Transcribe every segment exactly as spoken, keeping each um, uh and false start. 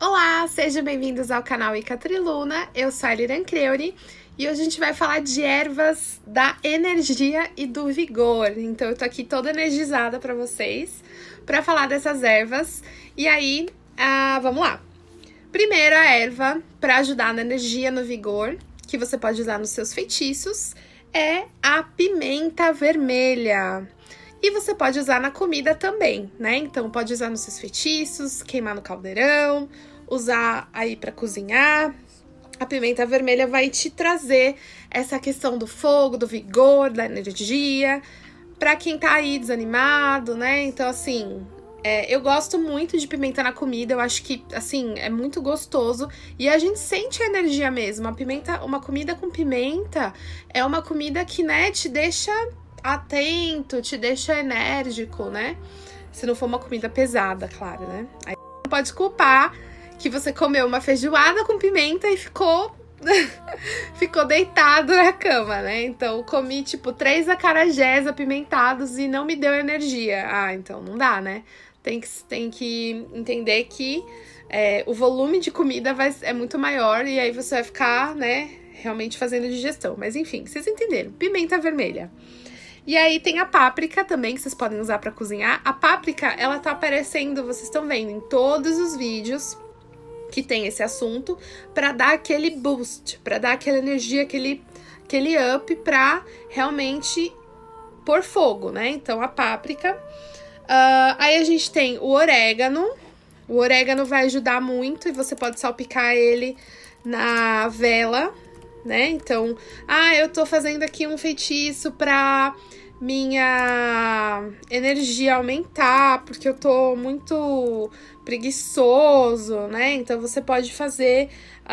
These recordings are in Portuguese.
Olá, sejam bem-vindos ao canal Ica Triluna, eu sou a Liran Creuri e hoje a gente vai falar de ervas da energia e do vigor. Então eu tô aqui toda energizada pra vocês, pra falar dessas ervas. E aí, ah, vamos lá. Primeira erva pra ajudar na energia, no vigor, que você pode usar nos seus feitiços, é a pimenta vermelha. E você pode usar na comida também, né? Então, pode usar nos seus feitiços, queimar no caldeirão, usar aí pra cozinhar. A pimenta vermelha vai te trazer essa questão do fogo, do vigor, da energia, pra quem tá aí desanimado, né? Então, assim, é, eu gosto muito de pimenta na comida, eu acho que, assim, é muito gostoso e a gente sente a energia mesmo. A pimenta, uma comida com pimenta é uma comida que, né, te deixa atento, te deixa enérgico, né? Se não for uma comida pesada, claro, né? Aí não pode culpar que você comeu uma feijoada com pimenta e ficou ficou deitado na cama, né? Então, comi, tipo, três acarajés apimentados e não me deu energia. Ah, então não dá, né? Tem que, tem que entender que é, o volume de comida vai, é muito maior e aí você vai ficar, né, realmente fazendo digestão. Mas enfim, vocês entenderam. Pimenta vermelha. E aí tem a páprica também, que vocês podem usar pra cozinhar. A páprica, ela tá aparecendo, vocês estão vendo, em todos os vídeos que tem esse assunto, pra dar aquele boost, pra dar aquela energia, aquele, aquele up pra realmente pôr fogo, né? Então, a páprica. Uh, aí a gente tem o orégano. O orégano vai ajudar muito e você pode salpicar ele na vela, né? Então, ah, eu tô fazendo aqui um feitiço pra minha energia aumentar, porque eu tô muito preguiçoso, né? Então, você pode fazer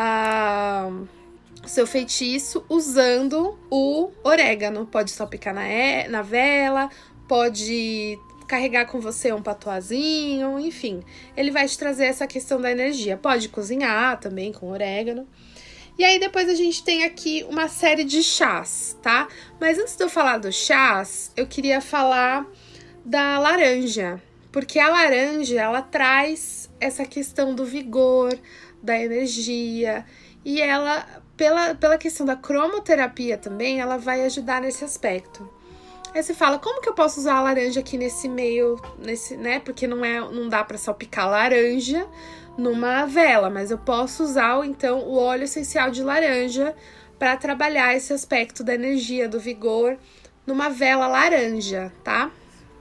uh, o seu feitiço usando o orégano. Pode salpicar na, e- na vela, pode carregar com você um patuazinho, enfim. Ele vai te trazer essa questão da energia. Pode cozinhar também com orégano. E aí, depois a gente tem aqui uma série de chás, tá? Mas antes de eu falar dos chás, eu queria falar da laranja. Porque a laranja, ela traz essa questão do vigor, da energia. E ela, pela, pela questão da cromoterapia também, ela vai ajudar nesse aspecto. Aí você fala, como que eu posso usar a laranja aqui nesse meio, nesse, né? Porque não, é, não dá pra salpicar laranja numa vela, mas eu posso usar, então, o óleo essencial de laranja para trabalhar esse aspecto da energia, do vigor, numa vela laranja, tá?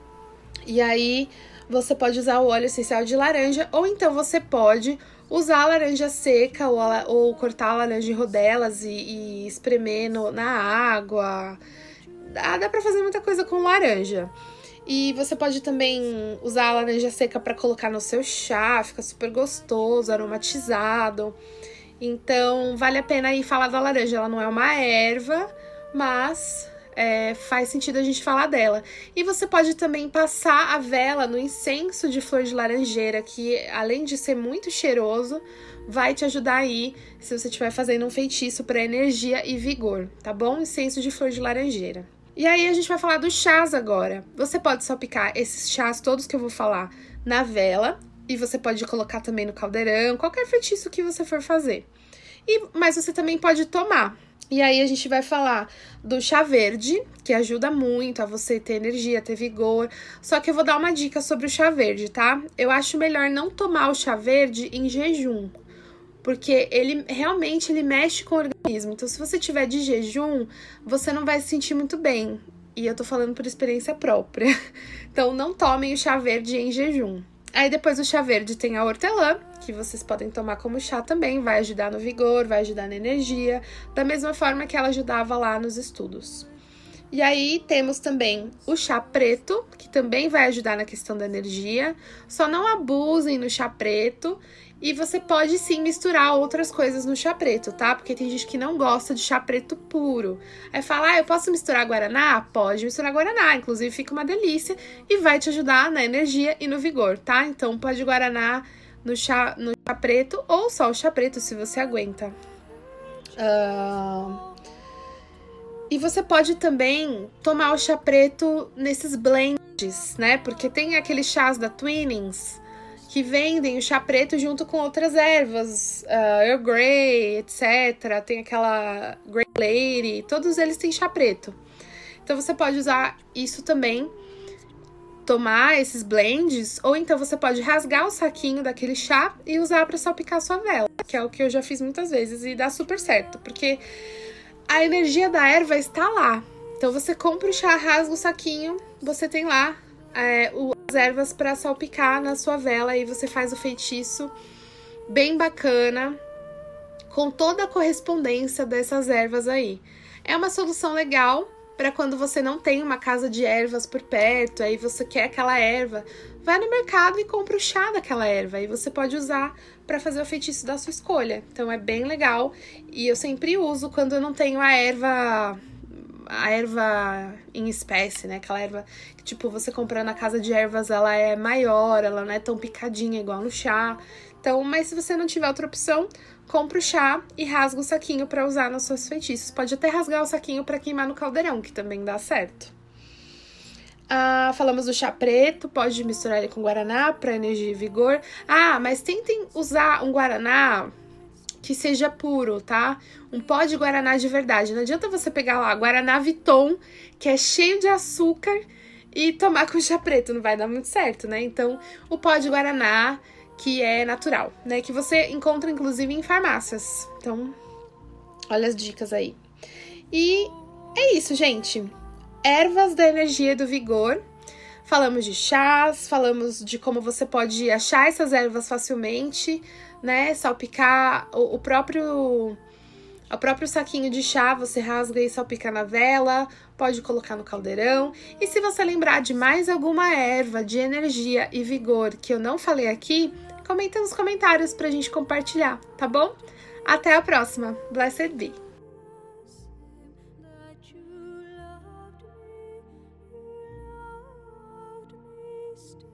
E aí, você pode usar o óleo essencial de laranja, ou então você pode usar a laranja seca, ou, a, ou cortar a laranja em rodelas e, e espremer no, na água. Dá, dá pra fazer muita coisa com laranja. E você pode também usar a laranja seca para colocar no seu chá, fica super gostoso, aromatizado. Então, vale a pena aí falar da laranja. Ela não é uma erva, mas é, faz sentido a gente falar dela. E você pode também passar a vela no incenso de flor de laranjeira, que além de ser muito cheiroso, vai te ajudar aí se você estiver fazendo um feitiço para energia e vigor, tá bom? Incenso de flor de laranjeira. E aí a gente vai falar dos chás agora. Você pode salpicar esses chás todos que eu vou falar na vela. E você pode colocar também no caldeirão, qualquer feitiço que você for fazer. E, mas você também pode tomar. E aí a gente vai falar do chá verde, que ajuda muito a você ter energia, ter vigor. Só que eu vou dar uma dica sobre o chá verde, tá? Eu acho melhor não tomar o chá verde em jejum. Porque ele realmente ele mexe com o organismo. Então, se você tiver de jejum, você não vai se sentir muito bem. E eu tô falando por experiência própria. Então, não tomem o chá verde em jejum. Aí, depois do chá verde, tem a hortelã, que vocês podem tomar como chá também. Vai ajudar no vigor, vai ajudar na energia. Da mesma forma que ela ajudava lá nos estudos. E aí, temos também o chá preto, que também vai ajudar na questão da energia. Só não abusem no chá preto. E você pode sim misturar outras coisas no chá preto, tá? Porque tem gente que não gosta de chá preto puro. Aí fala, ah, eu posso misturar guaraná? Pode misturar guaraná, inclusive fica uma delícia e vai te ajudar na energia e no vigor, tá? Então pode guaraná no chá, no chá preto ou só o chá preto, se você aguenta. Uh... E você pode também tomar o chá preto nesses blends, né? Porque tem aqueles chás da Twinings que vendem o chá preto junto com outras ervas, uh, Earl Grey, etcétera. Tem aquela Grey Lady, todos eles têm chá preto. Então você pode usar isso também, tomar esses blends, ou então você pode rasgar o saquinho daquele chá e usar para salpicar sua vela, que é o que eu já fiz muitas vezes e dá super certo, porque a energia da erva está lá. Então você compra o chá, rasga o saquinho, você tem lá é, as ervas para salpicar na sua vela e você faz o feitiço bem bacana, com toda a correspondência dessas ervas aí. É uma solução legal para quando você não tem uma casa de ervas por perto, aí você quer aquela erva, vai no mercado e compra o chá daquela erva, e você pode usar para fazer o feitiço da sua escolha. Então é bem legal, e eu sempre uso quando eu não tenho a erva, a erva em espécie, né? Aquela erva que, tipo, você comprando na casa de ervas, ela é maior, ela não é tão picadinha igual no chá. Então, mas se você não tiver outra opção, compra o chá e rasga o saquinho para usar nos seus feitiços. Pode até rasgar o saquinho para queimar no caldeirão, que também dá certo. Ah, falamos do chá preto, pode misturar ele com guaraná para energia e vigor. Ah, mas tentem usar um guaraná que seja puro, tá? Um pó de guaraná de verdade. Não adianta você pegar lá guaraná Viton, que é cheio de açúcar, e tomar com chá preto, não vai dar muito certo, né? Então, o pó de guaraná, que é natural, né? Que você encontra, inclusive, em farmácias. Então, olha as dicas aí. E é isso, gente. Ervas da energia e do vigor. Falamos de chás, falamos de como você pode achar essas ervas facilmente, né? Salpicar o, o próprio... O próprio saquinho de chá, você rasga e salpica na vela, pode colocar no caldeirão. E se você lembrar de mais alguma erva de energia e vigor que eu não falei aqui, comenta nos comentários pra gente compartilhar, tá bom? Até a próxima. Blessed be! That you loved me, you loved me still.